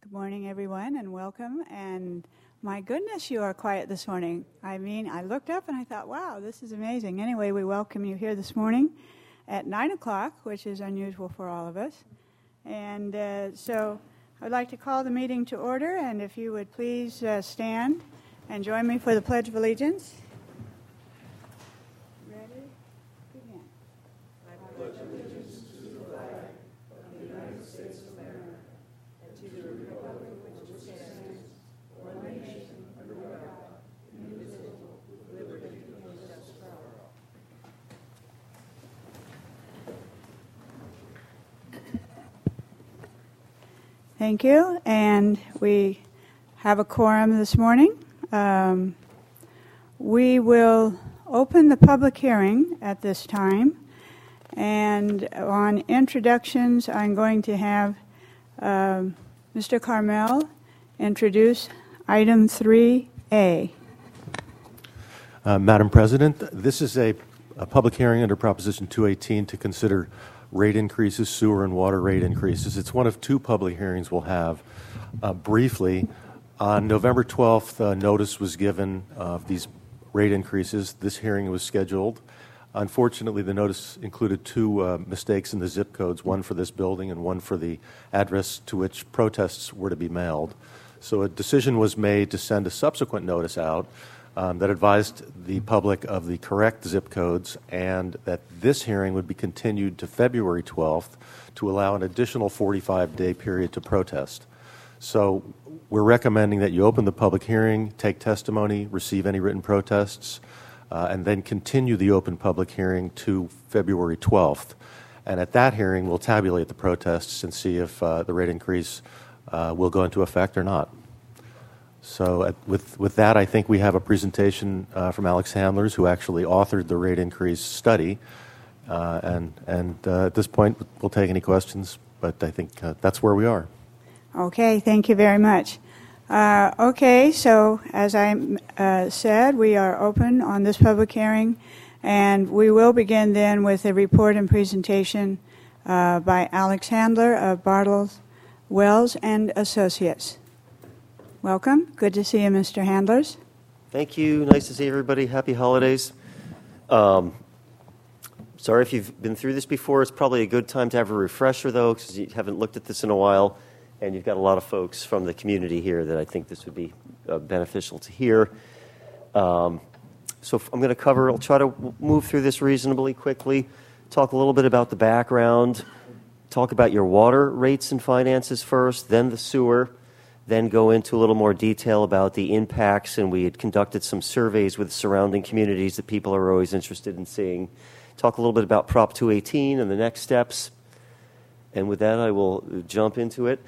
Good morning, everyone, and welcome. And my goodness, you are quiet this morning. I mean, I looked up and I thought, wow, this is amazing. Anyway, we welcome you here this morning at 9 o'clock, which is unusual for all of us. And so I'd like to call the meeting to order, and if you would please stand and join me for the Pledge of Allegiance. Ready? Begin. I pledge allegiance to the flag of the United States of America and to the republic which stands one nation under God, indivisible, with liberty and justice for all. Thank you, and we have a quorum this morning. We will open the public hearing at this time, and on introductions, I'm going to have Mr. Carmel introduce item 3A. Madam President, this is a public hearing under Proposition 218 to consider rate increases, sewer and water rate increases. It's one of two public hearings we'll have. Briefly, on November 12th, notice was given of these rate increases. This hearing was scheduled. Unfortunately, the notice included two mistakes in the zip codes, one for this building and one for the address to which protests were to be mailed. So a decision was made to send a subsequent notice out that advised the public of the correct zip codes and that this hearing would be continued to February 12th to allow an additional 45-day period to protest. So we're recommending that you open the public hearing, take testimony, receive any written protests, and then continue the open public hearing to February 12th. And at that hearing, we'll tabulate the protests and see if the rate increase will go into effect or not. So with that, I think we have a presentation from Alex Handlers, who actually authored the rate increase study. And at this point, we'll take any questions, but I think that's where we are. Okay, thank you very much. Okay, so as I said, we are open on this public hearing, and we will begin then with a report and presentation by Alex Handler of Bartles, Wells and Associates. Welcome. Good to see you, Mr. Handlers. Thank you. Nice to see everybody. Happy holidays. Sorry if you've been through this before. It's probably a good time to have a refresher, though, because you haven't looked at this in a while, and you've got a lot of folks from the community here that I think this would be beneficial to hear. So I'm going to I'll try to move through this reasonably quickly, talk a little bit about the background, talk about your water rates and finances first, then the sewer, then go into a little more detail about the impacts, and we had conducted some surveys with surrounding communities that people are always interested in seeing. Talk a little bit about Prop 218 and the next steps, and with that I will jump into it.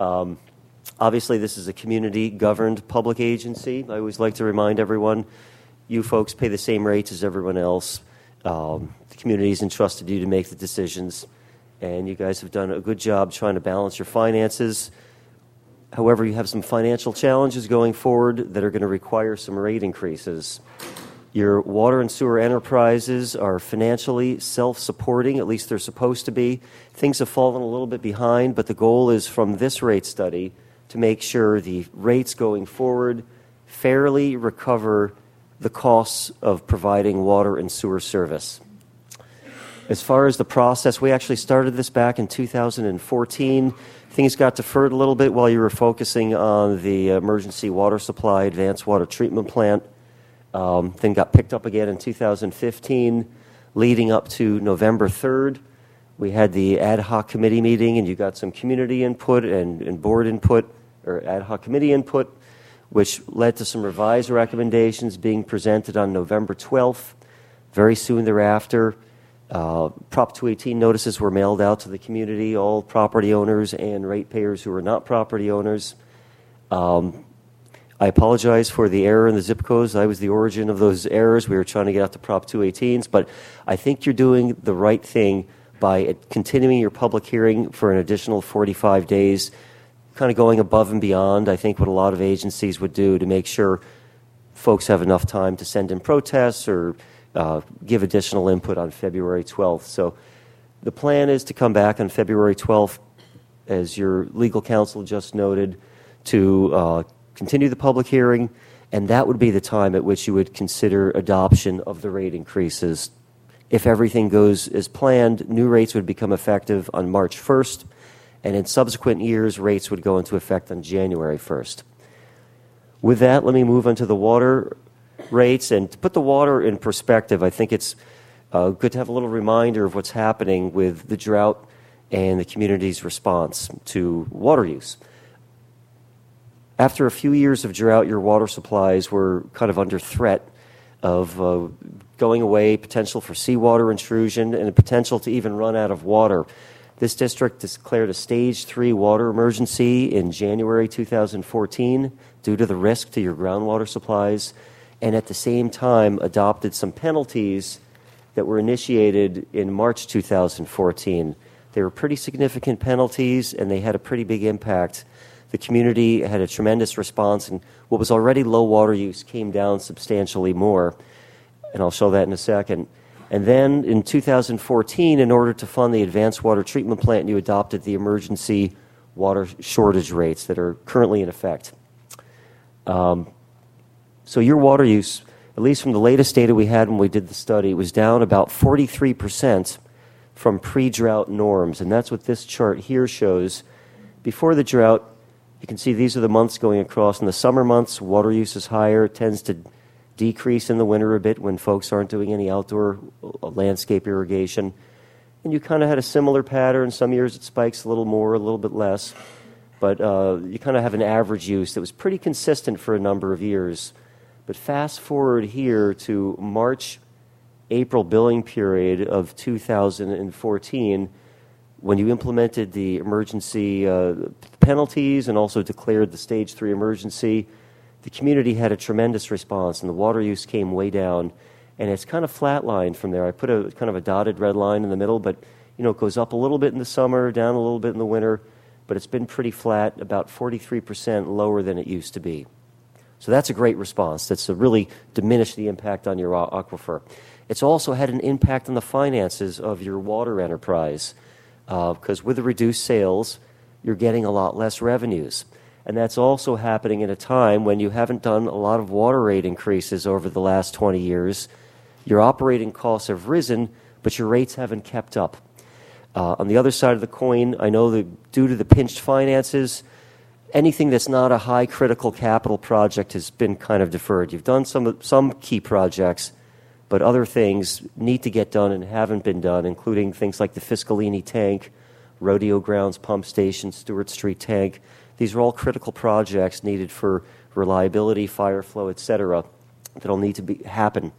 Obviously, this is a community-governed public agency. I always like to remind everyone, you folks pay the same rates as everyone else. The community's entrusted you to make the decisions, and you guys have done a good job trying to balance your finances. However, you have some financial challenges going forward that are going to require some rate increases. Your water and sewer enterprises are financially self-supporting, at least they're supposed to be. Things have fallen a little bit behind, but the goal is from this rate study to make sure the rates going forward fairly recover the costs of providing water and sewer service. As far as the process, we actually started this back in 2014. Things got deferred a little bit while you were focusing on the emergency water supply advanced water treatment plant. Then got picked up again in 2015, leading up to November 3rd. We had the ad hoc committee meeting, and you got some community input and board input, or ad hoc committee input, which led to some revised recommendations being presented on November 12th. Very soon thereafter, Prop 218 notices were mailed out to the community, all property owners and ratepayers who are not property owners. I apologize for the error in the zip codes. I was the origin of those errors. We were trying to get out to Prop 218s, but I think you're doing the right thing by continuing your public hearing for an additional 45 days, kind of going above and beyond, I think, what a lot of agencies would do to make sure folks have enough time to send in protests or give additional input on February 12th. So the plan is to come back on February 12th, as your legal counsel just noted, to continue the public hearing, and that would be the time at which you would consider adoption of the rate increases. If everything goes as planned, new rates would become effective on March 1st, and in subsequent years, rates would go into effect on January 1st. With that, let me move on to the water rates. And to put the water in perspective, I think it's good to have a little reminder of what's happening with the drought and the community's response to water use. After a few years of drought, your water supplies were kind of under threat of going away, potential for seawater intrusion, and a potential to even run out of water. This district declared a Stage 3 water emergency in January 2014 due to the risk to your groundwater supplies, and at the same time adopted some penalties that were initiated in March 2014. They were pretty significant penalties, and they had a pretty big impact. The community had a tremendous response, and what was already low water use came down substantially more, and I'll show that in a second. And then in 2014, in order to fund the advanced water treatment plant, you adopted the emergency water shortage rates that are currently in effect. So your water use, at least from the latest data we had when we did the study, was down about 43% from pre-drought norms, and that's what this chart here shows. Before the drought, you can see these are the months going across. In the summer months, water use is higher. It tends to decrease in the winter a bit when folks aren't doing any outdoor landscape irrigation. And you kind of had a similar pattern. Some years it spikes a little more, a little bit less. But you kind of have an average use that was pretty consistent for a number of years. But fast forward here to March, April billing period of 2014, when you implemented the emergency penalties and also declared the Stage 3 emergency, the community had a tremendous response, and the water use came way down, and it's kind of flatlined from there. I put a kind of a dotted red line in the middle, but it goes up a little bit in the summer, down a little bit in the winter, but it's been pretty flat, about 43% lower than it used to be. So that's a great response. That's to really diminish the impact on your aquifer. It's also had an impact on the finances of your water enterprise, because with the reduced sales, you're getting a lot less revenues. And that's also happening at a time when you haven't done a lot of water rate increases over the last 20 years. Your operating costs have risen, but your rates haven't kept up. On the other side of the coin, I know that due to the pinched finances, anything that's not a high critical capital project has been kind of deferred. You've done some key projects, but other things need to get done and haven't been done, including things like the Fiscalini tank, Rodeo Grounds pump station, Stewart Street tank. These are all critical projects needed for reliability, fire flow, et cetera, that'll need to happen.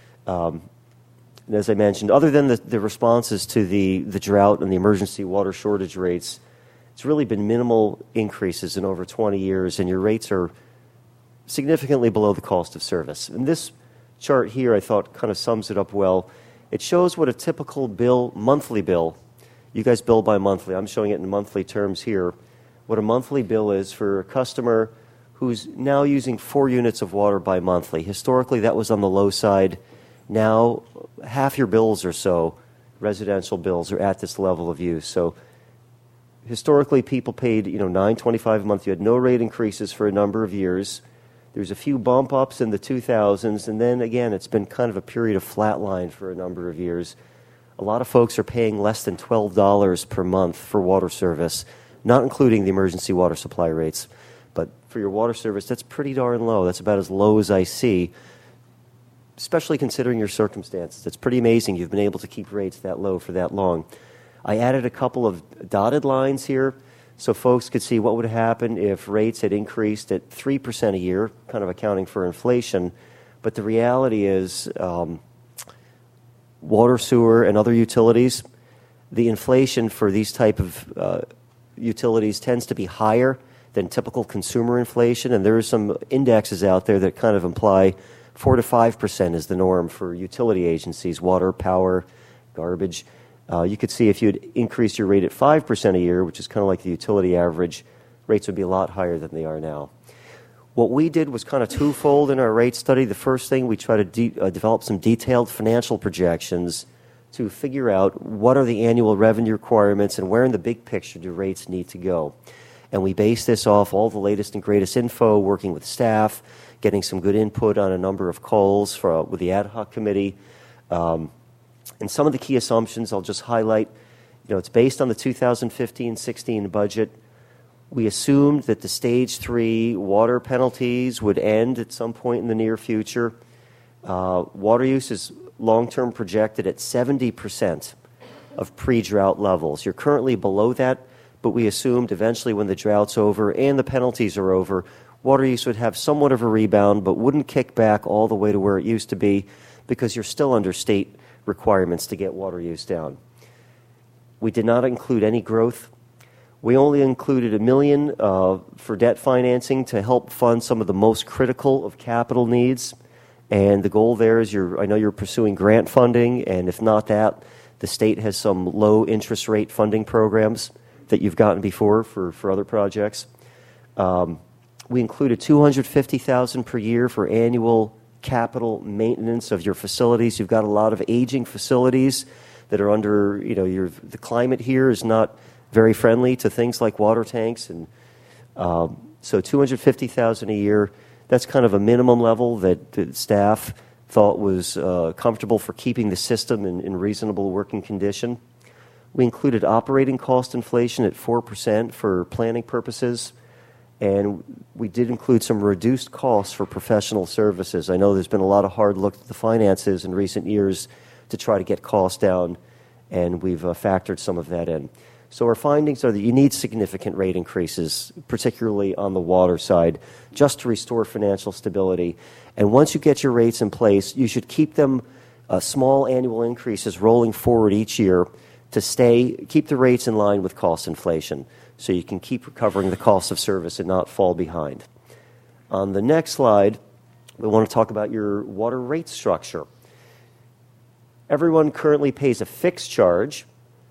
And as I mentioned, other than the responses to the drought and the emergency water shortage rates, it's really been minimal increases in over 20 years, and your rates are significantly below the cost of service. And this chart here, I thought, kind of sums it up well. It shows what a typical monthly bill, you guys bill by monthly, I'm showing it in monthly terms here, what a monthly bill is for a customer who's now using 4 units of water by monthly. Historically, that was on the low side. Now, half your bills or so, residential bills, are at this level of use. So historically, people paid $9.25 a month. You had no rate increases for a number of years. There's a few bump ups in the 2000s, and then again, it's been kind of a period of flatline for a number of years. A lot of folks are paying less than $12 per month for water service, not including the emergency water supply rates. But for your water service, that's pretty darn low. That's about as low as I see, especially considering your circumstances. It's pretty amazing you've been able to keep rates that low for that long. I added a couple of dotted lines here so folks could see what would happen if rates had increased at 3% a year, kind of accounting for inflation. But the reality is water, sewer, and other utilities, the inflation for these type of utilities tends to be higher than typical consumer inflation, and there are some indexes out there that kind of imply 4 to 5% is the norm for utility agencies, water, power, garbage. You could see if you'd increase your rate at 5% a year, which is kind of like the utility average, rates would be a lot higher than they are now. What we did was kind of twofold in our rate study. The first thing, we tried to develop some detailed financial projections to figure out what are the annual revenue requirements and where in the big picture do rates need to go. And we base this off all the latest and greatest info, working with staff, getting some good input on a number of calls with the ad hoc committee. And some of the key assumptions I'll just highlight. It's based on the 2015-16 budget. We assumed that the Stage 3 water penalties would end at some point in the near future. Water use is long-term projected at 70% of pre-drought levels. You're currently below that, but we assumed eventually when the drought's over and the penalties are over, water use would have somewhat of a rebound, but wouldn't kick back all the way to where it used to be because you're still under state requirements to get water use down. We did not include any growth. We only included $1 million for debt financing to help fund some of the most critical of capital needs. And the goal there is I know you're pursuing grant funding, and if not that, the state has some low interest rate funding programs that you've gotten before for other projects. We included $250,000 per year for annual capital maintenance of your facilities. You've got a lot of aging facilities that are under, the climate here is not very friendly to things like water tanks. And so $250,000 a year, that's kind of a minimum level that staff thought was comfortable for keeping the system in reasonable working condition. We included operating cost inflation at 4% for planning purposes. And we did include some reduced costs for professional services. I know there's been a lot of hard look at the finances in recent years to try to get costs down, and we've factored some of that in. So our findings are that you need significant rate increases, particularly on the water side, just to restore financial stability. And once you get your rates in place, you should keep them small annual increases rolling forward each year to keep the rates in line with cost inflation, so you can keep recovering the cost of service and not fall behind. On the next slide, we want to talk about your water rate structure. Everyone currently pays a fixed charge,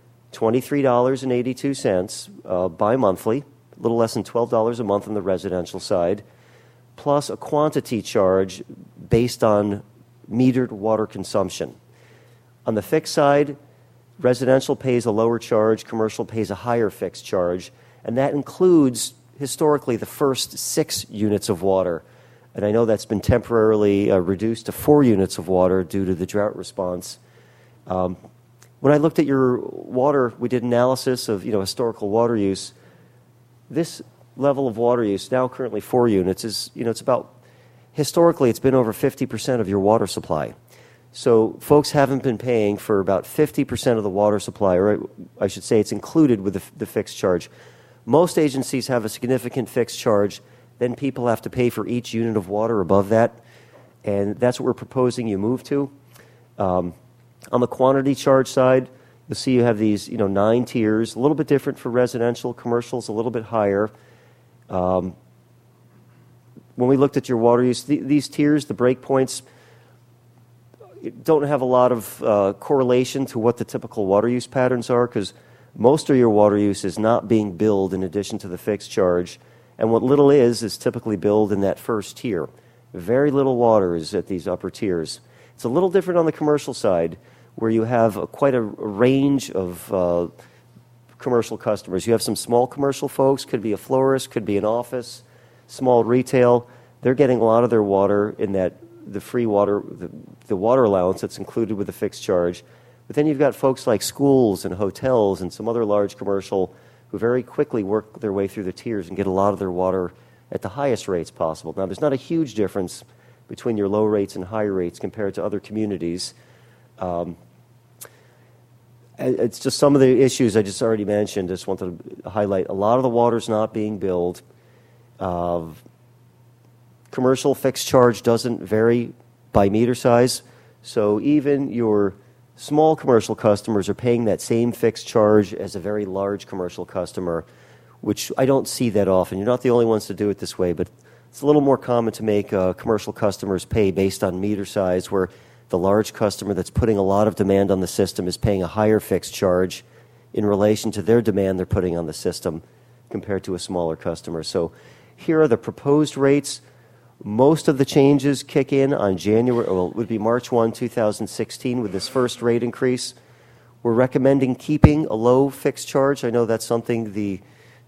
$23.82 bi-monthly, a little less than $12 a month on the residential side, plus a quantity charge based on metered water consumption. On the fixed side, residential pays a lower charge, commercial pays a higher fixed charge, and that includes, historically, the first 6 units of water. And I know that's been temporarily reduced to 4 units of water due to the drought response. When I looked at your water, we did analysis of historical water use. This level of water use, now currently 4 units, is it's about, historically it's been over 50% of your water supply. So folks haven't been paying for about 50% of the water supply, or I should say it's included with the fixed charge. Most agencies have a significant fixed charge. Then people have to pay for each unit of water above that, and that's what we're proposing you move to. On the quantity charge side, you'll see you have these 9 tiers, a little bit different for residential, commercials a little bit higher. When we looked at your water use, these tiers, the breakpoints, don't have a lot of correlation to what the typical water use patterns are, because most of your water use is not being billed in addition to the fixed charge, and what little is typically billed in that first tier. Very little water is at these upper tiers. It's a little different on the commercial side, where you have quite a range of commercial customers. You have some small commercial folks, could be a florist, could be an office, small retail. They're getting a lot of their water in the free water, the water allowance that's included with the fixed charge. But then you've got folks like schools and hotels and some other large commercial who very quickly work their way through the tiers and get a lot of their water at the highest rates possible. Now, there's not a huge difference between your low rates and high rates compared to other communities. It's just some of the issues I just already mentioned. I just wanted to highlight. A lot of the water's not being billed. Commercial fixed charge doesn't vary by meter size, so even your small commercial customers are paying that same fixed charge as a very large commercial customer, which I don't see that often. You're not the only ones to do it this way, but it's a little more common to make commercial customers pay based on meter size, where the large customer that's putting a lot of demand on the system is paying a higher fixed charge in relation to their demand they're putting on the system compared to a smaller customer. So here are the proposed rates. Most of the changes kick in on it would be March 1, 2016 with this first rate increase. We're recommending keeping a low fixed charge. I know that's something the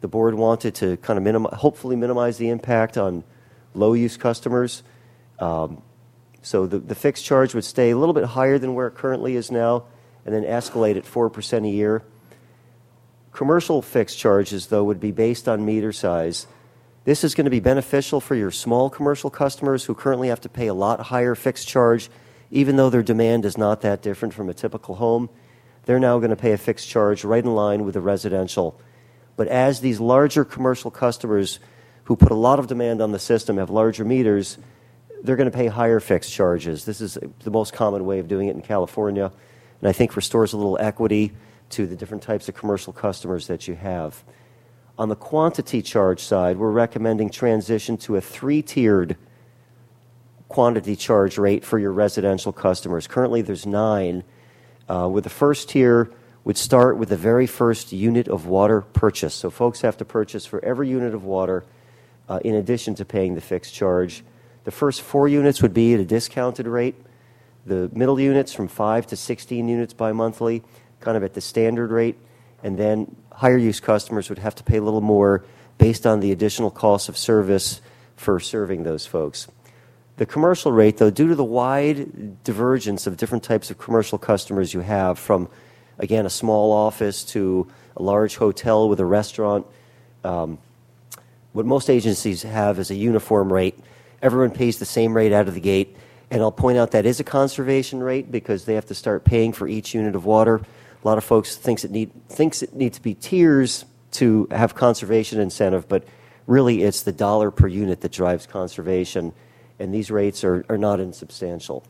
The board wanted to kind of hopefully minimize the impact on low-use customers. So the fixed charge would stay a little bit higher than where it currently is now and then escalate at 4% a year. Commercial fixed charges, though, would be based on meter size. This is going to be beneficial for your small commercial customers who currently have to pay a lot higher fixed charge, even though their demand is not that different from a typical home. They're now going to pay a fixed charge right in line with the residential. But as these larger commercial customers who put a lot of demand on the system have larger meters, they're going to pay higher fixed charges. This is the most common way of doing it in California, and I think restores a little equity to the different types of commercial customers that you have. On the quantity charge side, we're recommending transition to a 3-tiered quantity charge rate for your residential customers. Currently, there's 9. With the first tier, would start with the very first unit of water purchase. So folks have to purchase for every unit of water in addition to paying the fixed charge. The first 4 units would be at a discounted rate. The middle units from 5 to 16 units bi-monthly, kind of at the standard rate. And then higher use customers would have to pay a little more based on the additional cost of service for serving those folks. The commercial rate, though, due to the wide divergence of different types of commercial customers you have, from, again, a small office to a large hotel with a restaurant, what most agencies have is a uniform rate. Everyone pays the same rate out of the gate. And I'll point out that is a conservation rate because they have to start paying for each unit of water. A lot of folks thinks it needs to be tiers to have conservation incentive, but really it's the dollar per unit that drives conservation, and these rates are not insubstantial.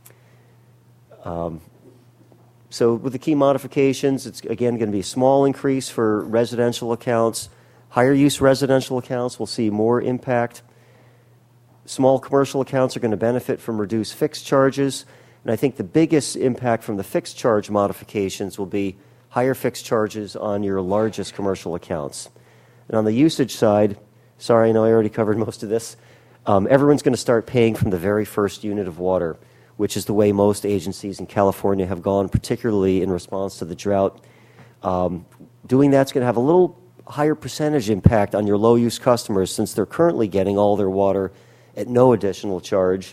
So with the key modifications, it's again going to be a small increase for residential accounts. Higher use residential accounts will see more impact. Small commercial accounts are going to benefit from reduced fixed charges. And I think the biggest impact from the fixed charge modifications will be higher fixed charges on your largest commercial accounts. And on the usage side, sorry, I know I already covered most of this, everyone's going to start paying from the very first unit of water, which is the way most agencies in California have gone, particularly in response to the drought. Doing that's going to have a little higher percentage impact on your low-use customers since they're currently getting all their water at no additional charge.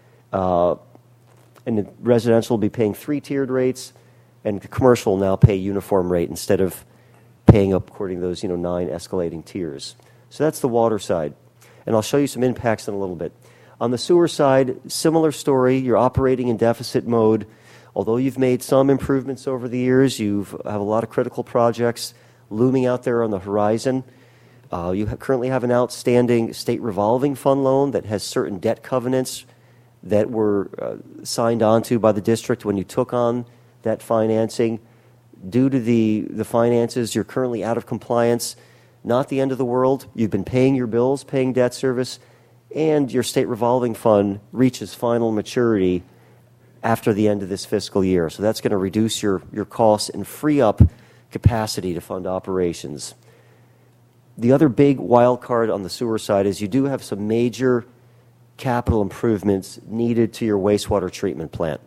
And the residential will be paying 3-tiered rates, and the commercial will now pay uniform rate instead of paying up according to those 9 escalating tiers. So that's the water side. And I'll show you some impacts in a little bit. On the sewer side, similar story. You're operating in deficit mode. Although you've made some improvements over the years, you have a lot of critical projects looming out there on the horizon. You currently have an outstanding state revolving fund loan that has certain debt covenants that were signed onto by the district when you took on that financing. Due to the finances, you're currently out of compliance. Not the end of the world. You've been paying your bills, paying debt service, and your state revolving fund reaches final maturity after the end of this fiscal year. So that's going to reduce your costs and free up capacity to fund operations. The other big wild card on the sewer side is you do have some major capital improvements needed to your wastewater treatment plant.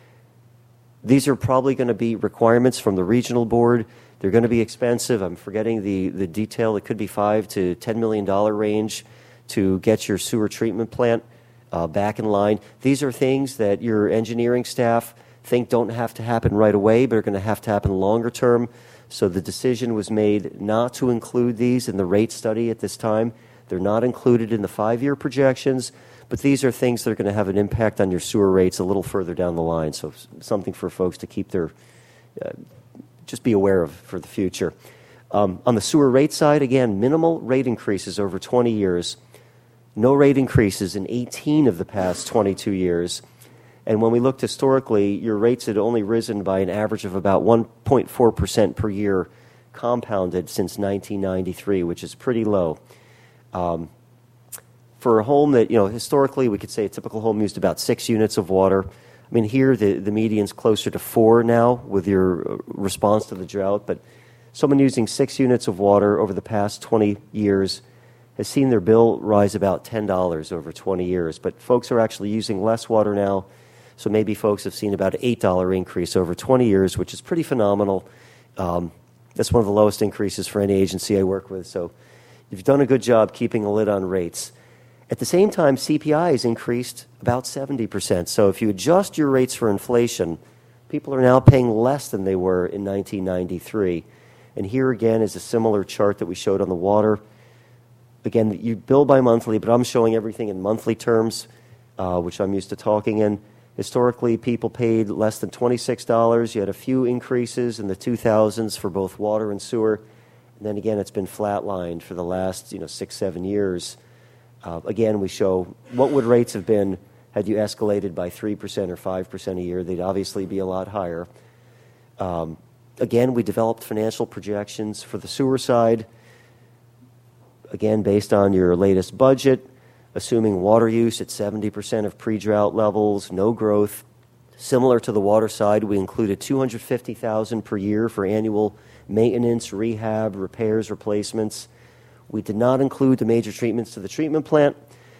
These are probably going to be requirements from the regional board. They're going to be expensive. I'm forgetting the detail. It could be $5 to $10 million range to get your sewer treatment plant back in line. These are things that your engineering staff think don't have to happen right away, but are going to have to happen longer term. So the decision was made not to include these in the rate study at this time. They're not included in the 5-year projections, but these are things that are going to have an impact on your sewer rates a little further down the line. So something for folks to keep their, just be aware of for the future. On the sewer rate side, again, minimal rate increases over 20 years. No rate increases in 18 of the past 22 years. And when we looked historically, your rates had only risen by an average of about 1.4% per year compounded since 1993, which is pretty low. For a home that, historically we could say a typical home used about 6 units of water. I mean, here the median's closer to 4 now with your response to the drought, but someone using 6 units of water over the past 20 years has seen their bill rise about $10 over 20 years. But folks are actually using less water now, so maybe folks have seen about an $8 increase over 20 years, which is pretty phenomenal. That's one of the lowest increases for any agency I work with. So you've done a good job keeping a lid on rates. At the same time, CPI has increased about 70%. So if you adjust your rates for inflation, people are now paying less than they were in 1993. And here again is a similar chart that we showed on the water. Again, you bill by monthly, but I'm showing everything in monthly terms, which I'm used to talking in. Historically, people paid less than $26. You had a few increases in the 2000s for both water and sewer. And then again, it's been flatlined for the last 6-7 years. Again, we show what would rates have been had you escalated by 3% or 5% a year. They'd obviously be a lot higher. Again, we developed financial projections for the sewer side, again, based on your latest budget, assuming water use at 70% of pre-drought levels, no growth. Similar to the water side, we included $250,000 per year for annual maintenance, rehab, repairs, replacements. We did not include the major treatments to the treatment plant,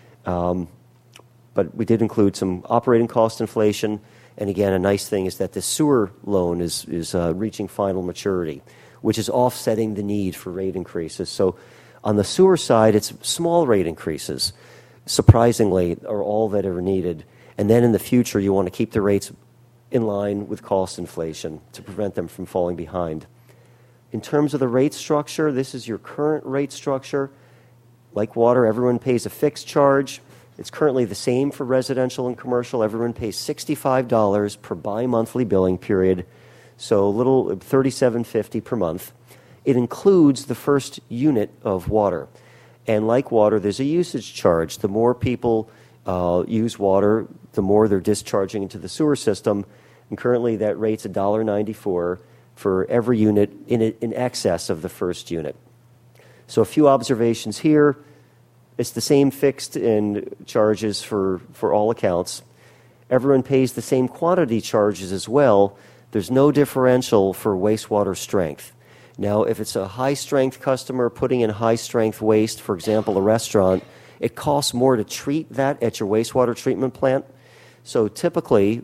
but we did include some operating cost inflation. And again, a nice thing is that the sewer loan is reaching final maturity, which is offsetting the need for rate increases. So on the sewer side, it's small rate increases, surprisingly, are all that are needed. And then in the future, you want to keep the rates in line with cost inflation to prevent them from falling behind. In terms of the rate structure, this is your current rate structure. Like water, everyone pays a fixed charge. It's currently the same for residential and commercial. Everyone pays $65 per bi-monthly billing period, so a little $37.50 per month. It includes the first unit of water. And like water, there's a usage charge. The more people use water, the more they're discharging into the sewer system. And currently that rate's $1.94 for every unit in excess of the first unit. So a few observations here. It's the same fixed in charges for all accounts. Everyone pays the same quantity charges as well. There's no differential for wastewater strength. Now, if it's a high-strength customer putting in high-strength waste, for example, a restaurant, it costs more to treat that at your wastewater treatment plant. So typically,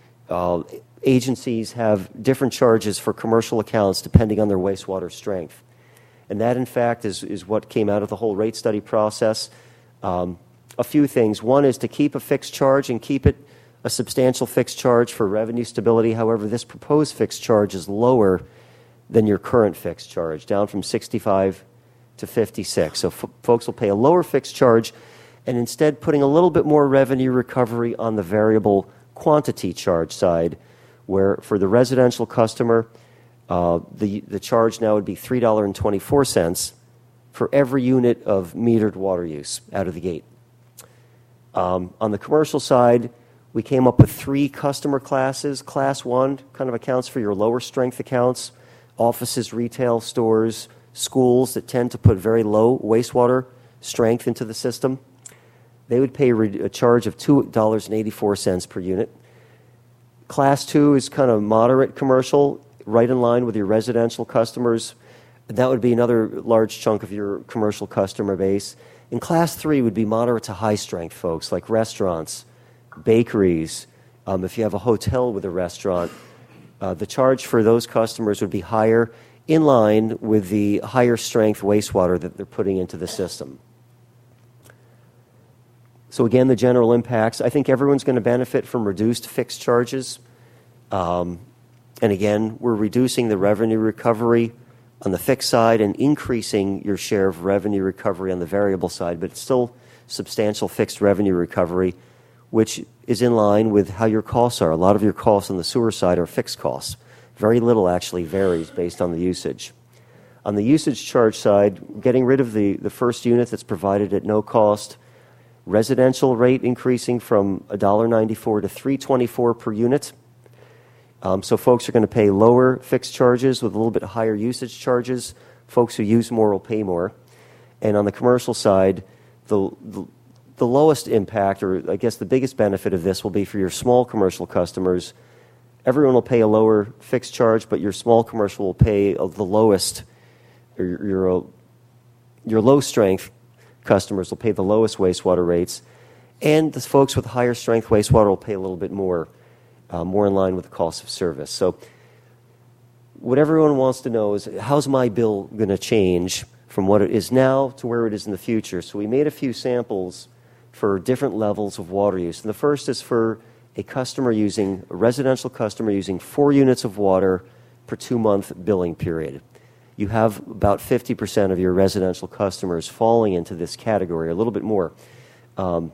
agencies have different charges for commercial accounts depending on their wastewater strength. And that, in fact, is what came out of the whole rate study process. A few things. One is to keep a fixed charge and keep it a substantial fixed charge for revenue stability. However, this proposed fixed charge is lower than your current fixed charge, down from 65 to 56. So folks will pay a lower fixed charge and instead putting a little bit more revenue recovery on the variable quantity charge side, where for the residential customer, the charge now would be $3.24 for every unit of metered water use out of the gate. On the commercial side, we came up with 3 customer classes. Class 1 kind of accounts for your lower strength accounts, offices, retail stores, schools that tend to put very low wastewater strength into the system. They would pay a charge of $2.84 per unit. Class 2 is kind of moderate commercial, right in line with your residential customers. That would be another large chunk of your commercial customer base. And Class 3 would be moderate to high strength folks, like restaurants, bakeries. If you have a hotel with a restaurant, the charge for those customers would be higher, in line with the higher strength wastewater that they're putting into the system. So again, the general impacts, I think everyone's going to benefit from reduced fixed charges. And again, we're reducing the revenue recovery on the fixed side and increasing your share of revenue recovery on the variable side, but it's still substantial fixed revenue recovery, which is in line with how your costs are. A lot of your costs on the sewer side are fixed costs. Very little actually varies based on the usage. On the usage charge side, getting rid of the first unit that's provided at no cost, residential rate increasing from $1.94 to $3.24 per unit. So folks are going to pay lower fixed charges with a little bit higher usage charges. Folks who use more will pay more. And on the commercial side, the lowest impact, or I guess the biggest benefit of this will be for your small commercial customers. Everyone will pay a lower fixed charge, but your small commercial will pay the lowest, or your low-strength customers will pay the lowest wastewater rates. And the folks with higher strength wastewater will pay a little bit more, more in line with the cost of service. So what everyone wants to know is, how's my bill going to change from what it is now to where it is in the future? So we made a few samples for different levels of water use. And the first is for a residential customer using 4 units of water per 2-month billing period. You have about 50% of your residential customers falling into this category, a little bit more. The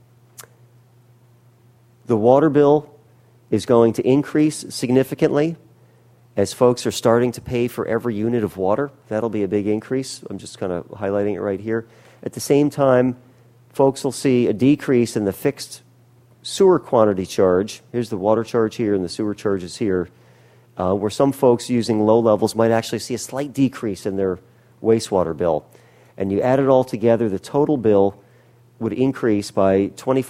water bill is going to increase significantly as folks are starting to pay for every unit of water. That'll be a big increase. I'm just kind of highlighting it right here. At the same time, folks will see a decrease in the fixed sewer quantity charge. Here's the water charge here and the sewer charges here, where some folks using low levels might actually see a slight decrease in their wastewater bill. And you add it all together, the total bill would increase by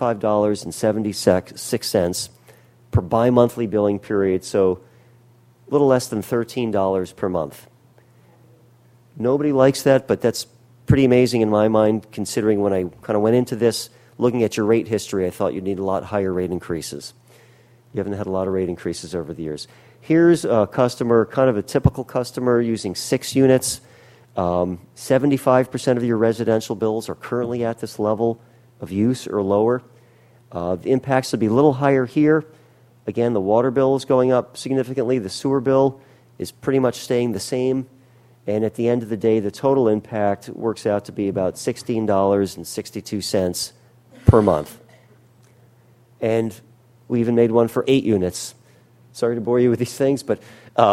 $25.76 per bi-monthly billing period, so a little less than $13 per month. Nobody likes that, but that's pretty amazing in my mind, considering when I kind of went into this, looking at your rate history, I thought you'd need a lot higher rate increases. You haven't had a lot of rate increases over the years. Here's a customer, kind of a typical customer using 6 units. 75% of your residential bills are currently at this level of use or lower. The impacts would be a little higher here. Again, the water bill is going up significantly. The sewer bill is pretty much staying the same. And at the end of the day, the total impact works out to be about $16.62 per month. And we even made one for 8 units. Sorry to bore you with these things, but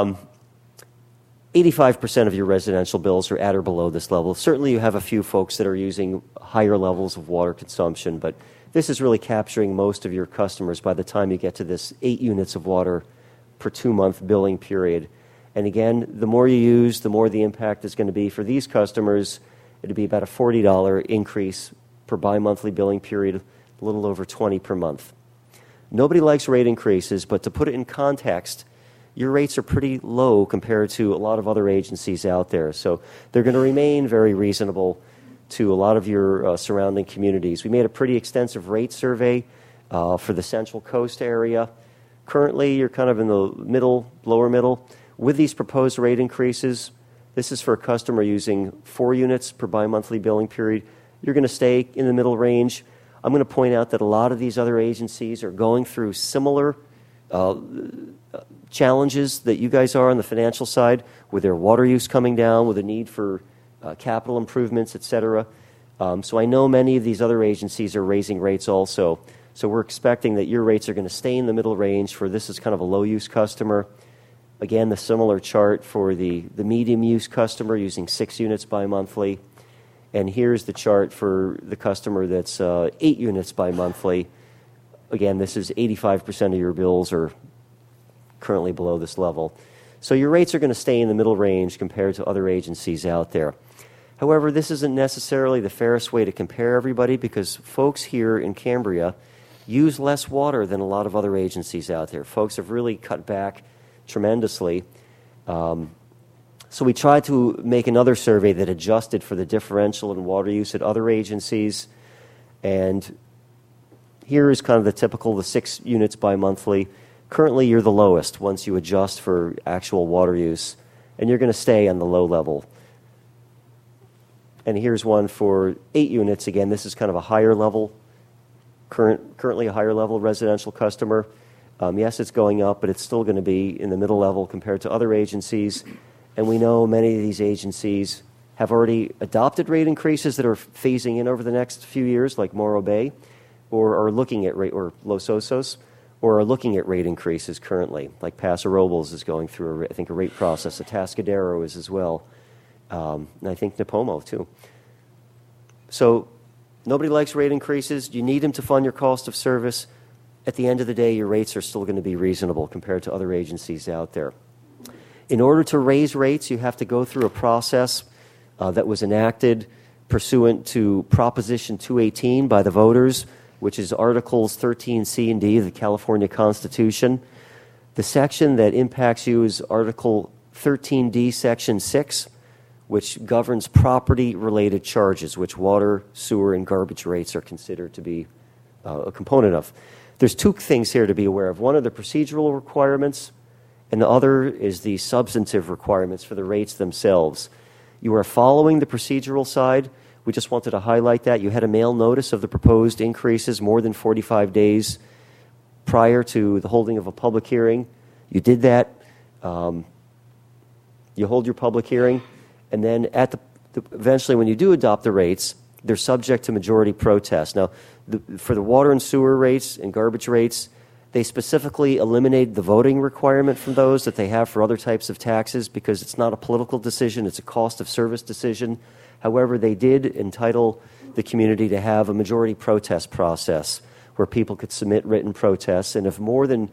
85% of your residential bills are at or below this level. Certainly you have a few folks that are using higher levels of water consumption, but this is really capturing most of your customers by the time you get to this 8 units of water per 2-month billing period. And again, the more you use, the more the impact is going to be for these customers. It'd be about a $40 increase per bi-monthly billing period, a little over $20 per month. Nobody likes rate increases, but to put it in context, your rates are pretty low compared to a lot of other agencies out there. So they're going to remain very reasonable to a lot of your surrounding communities. We made a pretty extensive rate survey for the Central Coast area. Currently, you're kind of in the middle, lower middle. With these proposed rate increases, this is for a customer using 4 units per bi-monthly billing period. You're going to stay in the middle range. I'm going to point out that a lot of these other agencies are going through similar challenges that you guys are on the financial side, with their water use coming down, with a need for capital improvements, et cetera. So I know many of these other agencies are raising rates also. So we're expecting that your rates are going to stay in the middle range for this is kind of a low-use customer. Again, the similar chart for the medium-use customer using 6 units bi-monthly. And here's the chart for the customer that's 8 units bi-monthly. Again, this is 85% of your bills are currently below this level. So your rates are going to stay in the middle range compared to other agencies out there. However, this isn't necessarily the fairest way to compare everybody, because folks here in Cambria use less water than a lot of other agencies out there. Folks have really cut back tremendously. So we tried to make another survey that adjusted for the differential in water use at other agencies. And here is kind of the typical, the 6 units bi-monthly. Currently, you're the lowest once you adjust for actual water use, and you're going to stay on the low level. And here's one for 8 units. Again, this is kind of a higher level, currently a higher level residential customer. Yes, it's going up, but it's still going to be in the middle level compared to other agencies. And we know many of these agencies have already adopted rate increases that are phasing in over the next few years, like Morro Bay, or are looking at rate, or Los Osos, or are looking at rate increases currently, like Paso Robles is going through, I think, a rate process. Atascadero is as well, and I think Nipomo too. So nobody likes rate increases. You need them to fund your cost of service. At the end of the day, your rates are still going to be reasonable compared to other agencies out there. In order to raise rates, you have to go through a process that was enacted pursuant to Proposition 218 by the voters, which is Articles 13C and D of the California Constitution. The section that impacts you is Article 13D, Section 6, which governs property-related charges, which water, sewer, and garbage rates are considered to be a component of. There's 2 things here to be aware of. One are the procedural requirements, and the other is the substantive requirements for the rates themselves. You are following the procedural side. We just wanted to highlight that. You had a mail notice of the proposed increases more than 45 days prior to the holding of a public hearing. You did that. You hold your public hearing, and then eventually when you do adopt the rates, they're subject to majority protest. Now, for the water and sewer rates and garbage rates, they specifically eliminated the voting requirement from those that they have for other types of taxes because it's not a political decision, it's a cost of service decision. However, they did entitle the community to have a majority protest process where people could submit written protests, and if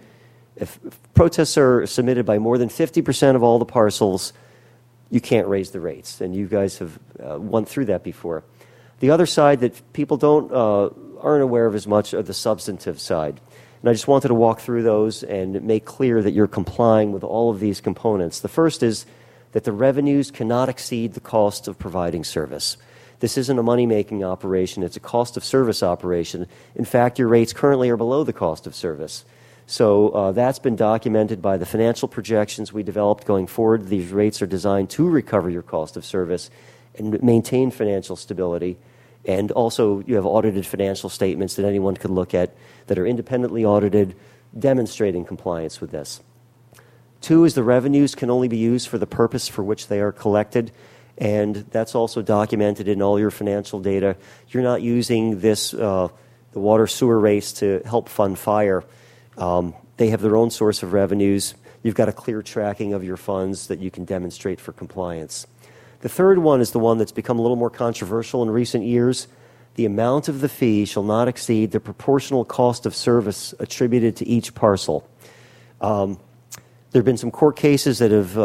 protests are submitted by more than 50% of all the parcels, you can't raise the rates, and you guys have went through that before. The other side that people aren't aware of as much are the substantive side. And I just wanted to walk through those and make clear that you're complying with all of these components. The first is that the revenues cannot exceed the cost of providing service. This isn't a money-making operation. It's a cost of service operation. In fact, your rates currently are below the cost of service. So that's been documented by the financial projections we developed going forward. These rates are designed to recover your cost of service and maintain financial stability. And also, you have audited financial statements that anyone could look at that are independently audited, demonstrating compliance with this. Two is the revenues can only be used for the purpose for which they are collected, and that's also documented in all your financial data. You're not using the water sewer rates to help fund fire. They have their own source of revenues. You've got a clear tracking of your funds that you can demonstrate for compliance. The third one is the one that's become a little more controversial in recent years. The amount of the fee shall not exceed the proportional cost of service attributed to each parcel. There have been some court cases that have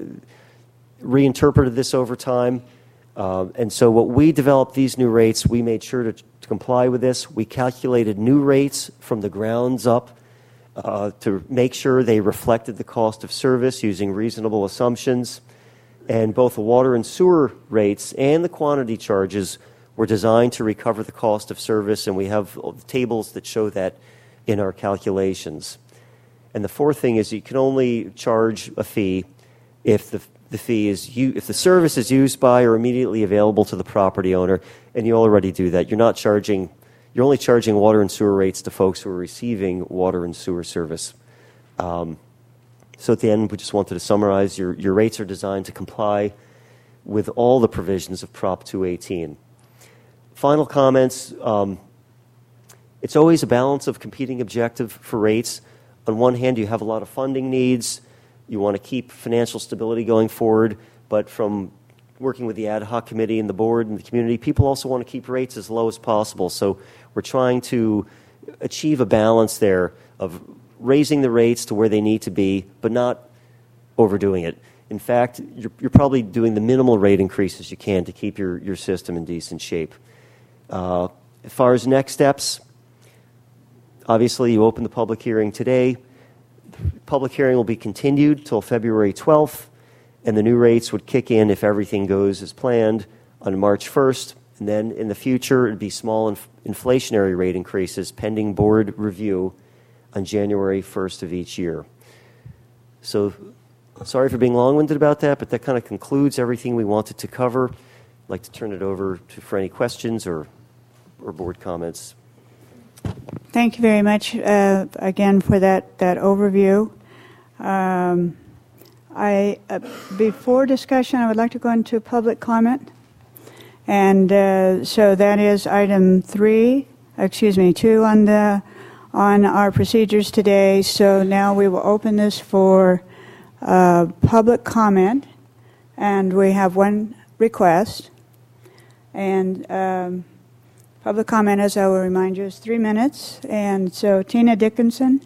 reinterpreted this over time. And so what we developed these new rates, we made sure to comply with this. We calculated new rates from the grounds up to make sure they reflected the cost of service using reasonable assumptions. And both the water and sewer rates and the quantity charges were designed to recover the cost of service, and we have tables that show that in our calculations. And the fourth thing is you can only charge a fee if the service is used by or immediately available to the property owner, and you already do that. You're only charging water and sewer rates to folks who are receiving water and sewer service. So at the end, we just wanted to summarize, your rates are designed to comply with all the provisions of Prop 218. Final comments, it's always a balance of competing objective for rates. On one hand, you have a lot of funding needs. You want to keep financial stability going forward, but from working with the ad hoc committee and the board and the community, people also want to keep rates as low as possible. So we're trying to achieve a balance there of raising the rates to where they need to be, but not overdoing it. In fact, you're probably doing the minimal rate increases you can to keep your system in decent shape. As far as next steps, obviously you open the public hearing today. The public hearing will be continued till February 12th, and the new rates would kick in if everything goes as planned on March 1st. And then in the future, it would be small inflationary rate increases pending board review on January 1st of each year. So sorry for being long-winded about that, but that kind of concludes everything we wanted to cover. I'd like to turn it over for any questions or board comments. Thank you very much again for that overview. Before discussion, I would like to go into public comment. And so that is item 2 on our procedures today. So now we will open this for public comment, and we have one request. And public comment, as I will remind you, is 3 minutes. And so Tina Dickinson.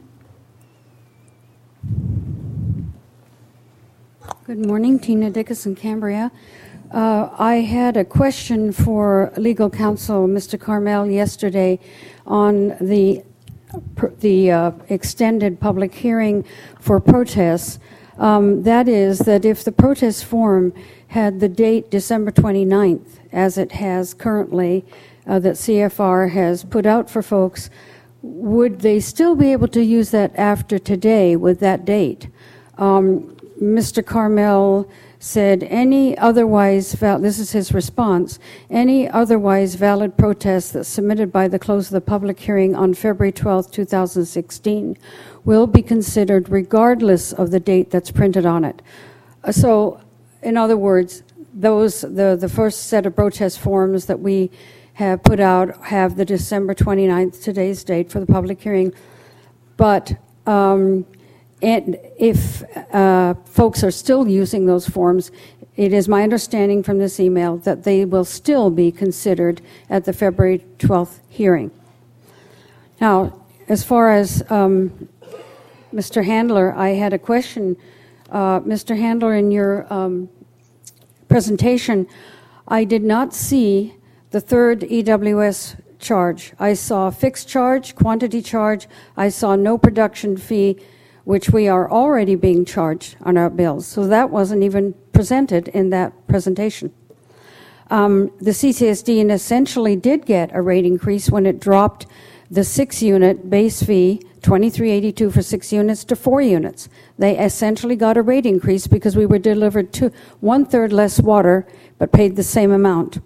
Good morning, Tina Dickinson, Cambria. I had a question for legal counsel, Mr. Carmel, yesterday on the extended public hearing for protests. That is, that if the protest form had the date December 29th, as it has currently, that CFR has put out for folks, would they still be able to use that after today with that date? Mr. Carmel said, this is his response, any otherwise valid protest that's submitted by the close of the public hearing on February 12th, 2016 will be considered regardless of the date that's printed on it. So, in other words, the first set of protest forms that we have put out have the December 29th, today's date, for the public hearing. But and if folks are still using those forms, it is my understanding from this email that they will still be considered at the February 12th hearing. Now, as far as Mr. Handler, I had a question. Mr. Handler, in your presentation, I did not see the third EWS charge. I saw fixed charge, quantity charge. I saw no production fee, which we are already being charged on our bills. So that wasn't even presented in that presentation. The CCSD essentially did get a rate increase when it dropped the 6-unit base fee, $23.82 for 6 units, to 4 units. They essentially got a rate increase because we were delivered to 1/3 less water, but paid the same amount.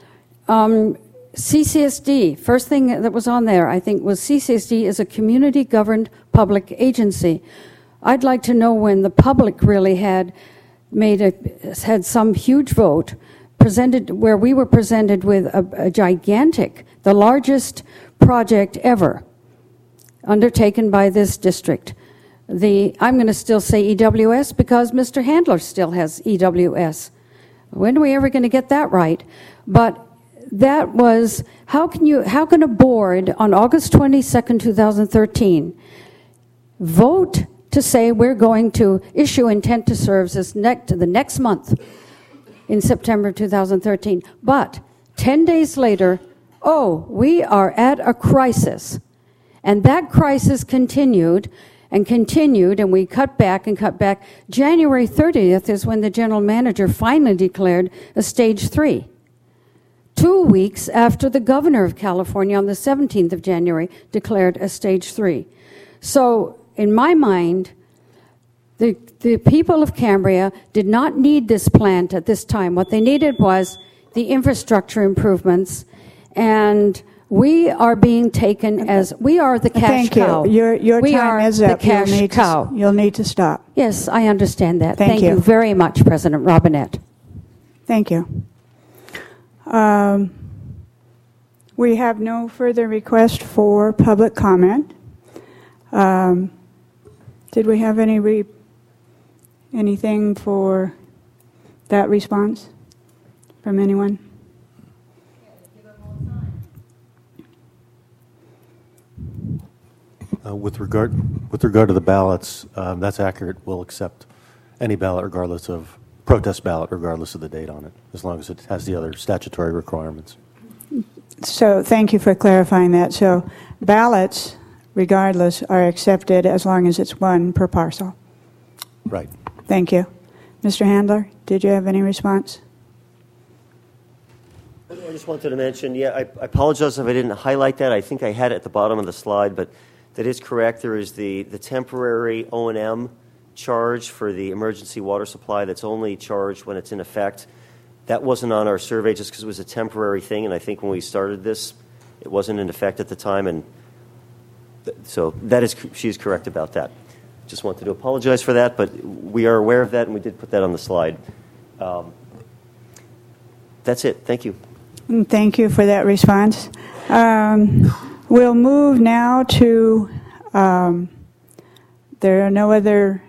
CCSD, first thing that was on there, I think, was CCSD is a community-governed public agency. I'd like to know when the public really had some huge vote presented, where we were presented with a gigantic, the largest project ever undertaken by this district. I'm going to still say EWS because Mr. Handler still has EWS. When are we ever going to get that right? But that was, how can a board on August 22nd, 2013 vote to say we're going to issue intent to serve the next month in September 2013, but 10 days later, we are at a crisis. And that crisis continued, and we cut back and cut back. January 30th is when the general manager finally declared a stage 3. 2 weeks after the governor of California on the 17th of January declared a stage 3. So, in my mind, the people of Cambria did not need this plant at this time. What they needed was the infrastructure improvements, and we are being taken as, we are the cash cow. Thank you. Your we time are is up. The cash cow. You'll need to stop. Yes, I understand that. Thank you. You very much, President Robinette. Thank you. We have no further request for public comment. Did we have anything for that response from anyone? With regard to the ballots, that's accurate. We'll accept any ballot, protest ballot, regardless of the date on it, as long as it has the other statutory requirements. So thank you for clarifying that. So ballots, regardless, are accepted as long as it's one per parcel. Right. Thank you. Mr. Handler, did you have any response? I just wanted to mention, I apologize if I didn't highlight that. I think I had it at the bottom of the slide, but that is correct. There is the temporary O&M charge for the emergency water supply that's only charged when it's in effect. That wasn't on our survey just because it was a temporary thing, and I think when we started this, it wasn't in effect at the time, and so she's correct about that. Just wanted to apologize for that, but we are aware of that, and we did put that on the slide. That's it. Thank you. Thank you for that response. We'll move now to, there are no other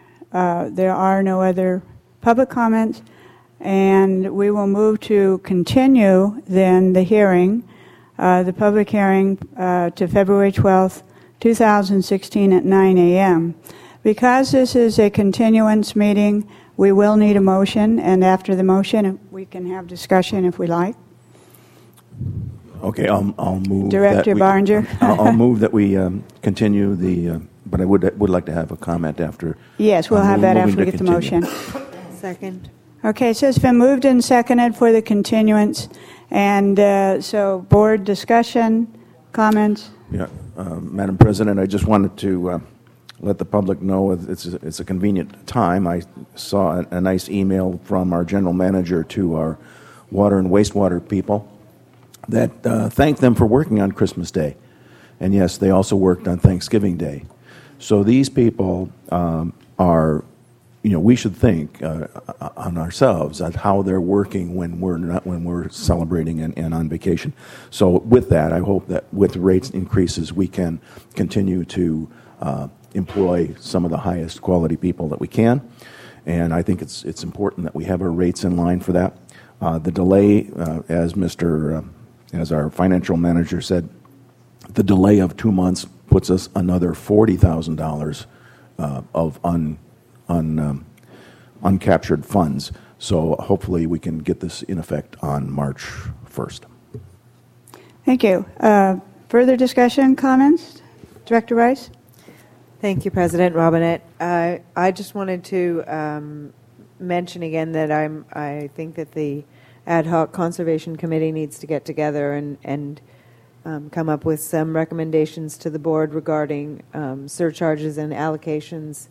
public comments, and we will move to continue then the hearing, the public hearing to February 12th, 2016 at 9 a.m. Because this is a continuance meeting, we will need a motion, and after the motion, we can have discussion if we like. Okay, I'll move. Director Barringer. I'll move that we continue but I would like to have a comment after. Yes, we'll have that after we get the motion. Second. Okay, so it's been moved and seconded for the continuance, and so board discussion, comments. Yeah, Madam President, I just wanted to let the public know it's a convenient time. I saw a nice email from our general manager to our water and wastewater people that thanked them for working on Christmas Day. And yes, they also worked on Thanksgiving Day. So these people are, we should think on ourselves at how they're working when we're celebrating and on vacation. So with that, I hope that with rates increases, we can continue to employ some of the highest quality people that we can. And I think it's important that we have our rates in line for that. The delay, as our financial manager said, the delay of 2 months puts us another $40,000 of uncaptured funds. So hopefully we can get this in effect on March 1st. Thank you. Further discussion, comments? Director Rice? Thank you, President Robinette. I just wanted to mention again that I think that the Ad Hoc Conservation Committee needs to get together and come up with some recommendations to the board regarding surcharges and allocations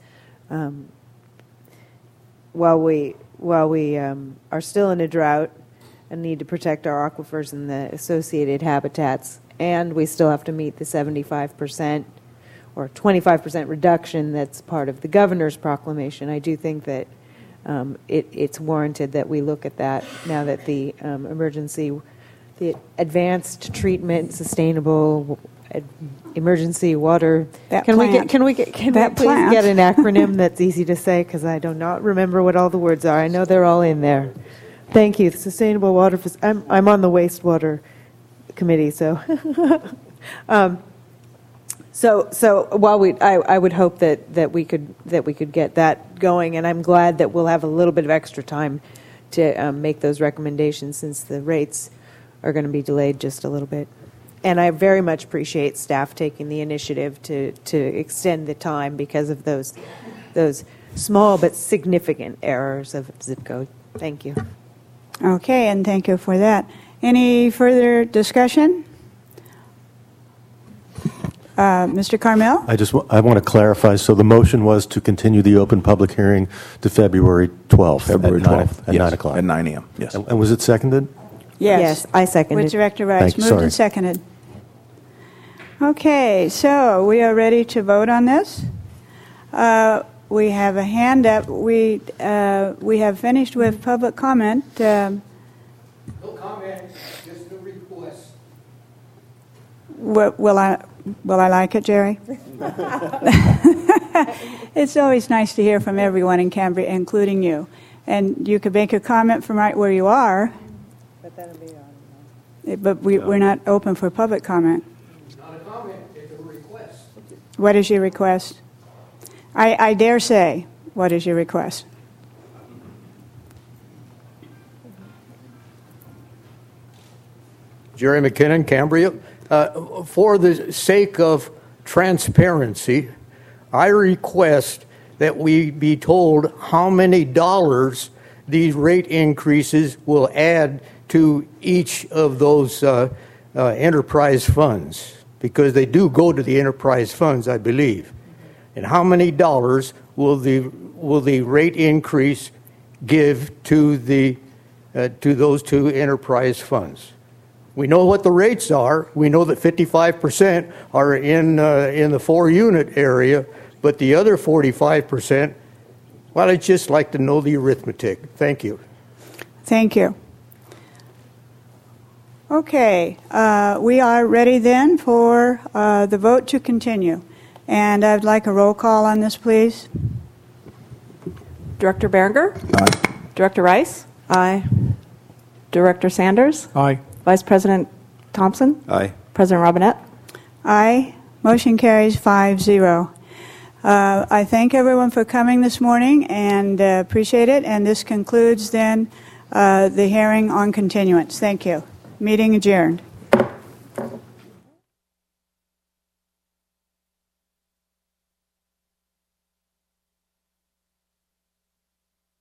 while we are still in a drought and need to protect our aquifers and the associated habitats, and we still have to meet the 75% or 25% reduction that's part of the governor's proclamation. I do think that it's warranted that we look at that now that the the advanced treatment, sustainable emergency water. Can we please get an acronym that's easy to say, because I do not remember what all the words are. I know they're all in there. Thank you. Sustainable water. I'm on the wastewater committee, so. So while I would hope that we could get that going, and I'm glad that we'll have a little bit of extra time to make those recommendations, since the rates are going to be delayed just a little bit. And I very much appreciate staff taking the initiative to extend the time because of those small but significant errors of zip code. Thank you. Okay, and thank you for that. Any further discussion? Mr. Carmel? I want to clarify. So the motion was to continue the open public hearing to February 12th. February 12th. At 9 o'clock. At 9 a.m., yes. And was it seconded? Yes, I seconded. With Director Rice. Thank you. Moved and seconded. Okay, so we are ready to vote on this. We have a hand up. We have finished with public comment. No comment, just a request. Will I like it, Jerry? It's always nice to hear from everyone in Cambria, including you. And you could make a comment from right where you are. But that'll be on. But we're not open for public comment. It's not a comment, it's a request. What is your request? I dare say, what is your request? Jerry McKinnon, Cambria. For the sake of transparency, I request that we be told how many dollars these rate increases will add to each of those enterprise funds, because they do go to the enterprise funds, I believe. And how many dollars will the rate increase give to those two enterprise funds? We know what the rates are. We know that 55% are in the 4-unit area, but the other 45%, well, I'd just like to know the arithmetic. Thank you. Thank you. Okay, we are ready then for the vote to continue. And I'd like a roll call on this, please. Director Berenger? Aye. Director Rice? Aye. Director Sanders? Aye. Vice President Thompson? Aye. President Robinette? Aye. Motion carries 5-0. I thank everyone for coming this morning and appreciate it. And this concludes then the hearing on continuance. Thank you. Meeting adjourned.